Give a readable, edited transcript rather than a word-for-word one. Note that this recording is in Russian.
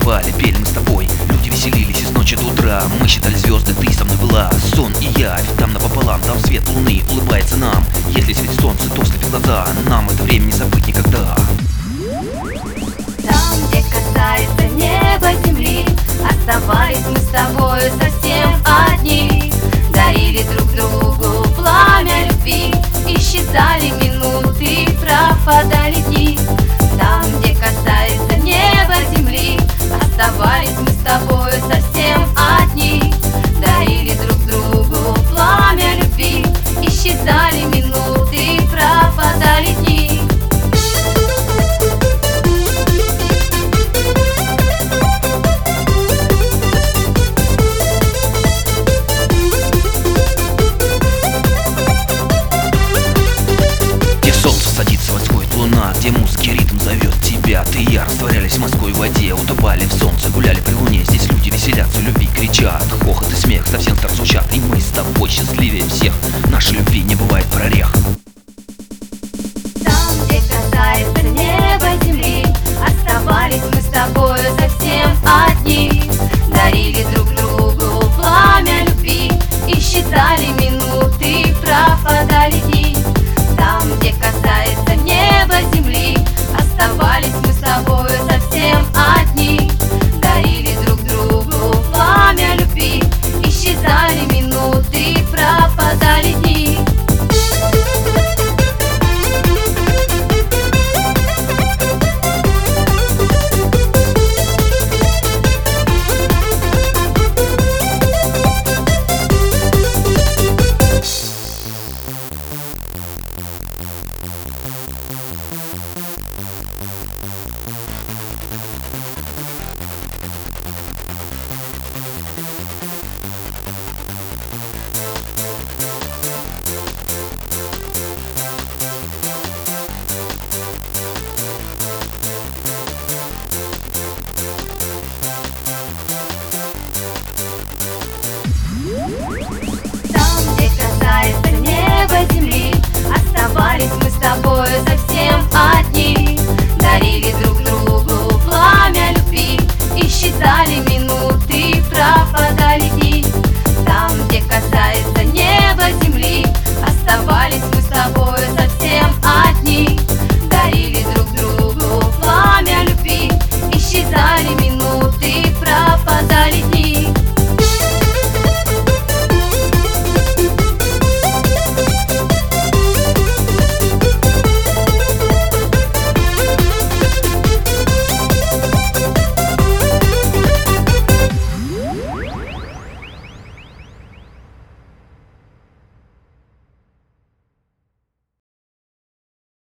танцевали, пели мы с тобой. Люди веселились из ночи до утра. Мы считали звезды, ты со мной была. Сон и явь, там напополам, там свет луны улыбается нам. Если светит солнце, то слепит глаза. Нам это время не забыть никогда. Там, где касается неба, земли, оставались мы с тобою совсем одни. Дарили друг другу пламя любви. Исчезали минуты, пропадали дни. Там, где касается неба, земли, оставались мы с тобою совсем одни. Дарили друг другу пламя любви. Исчезали минуты, пропадали дни. Где музыки ритм зовет тебя. Ты и я растворялись в морской воде, утопали в солнце, гуляли при луне. Здесь люди веселятся, любви кричат, хохот и смех совсем стар звучат. И мы с тобой счастливее всех, нашей любви не бывает прорех. Там, где касается неба, земли, оставались мы с тобою совсем одни. Дарили друг другу пламя любви. Исчезали минуты, пропадали дни. Там, где касается неба, земли, оставались мы с тобою совсем одни. Дарили друг другу пламя любви. Исчезали минуты, пропадали дни. Там, где касается неба, земли, оставались мы с тобою совсем одни. Дарили друг другу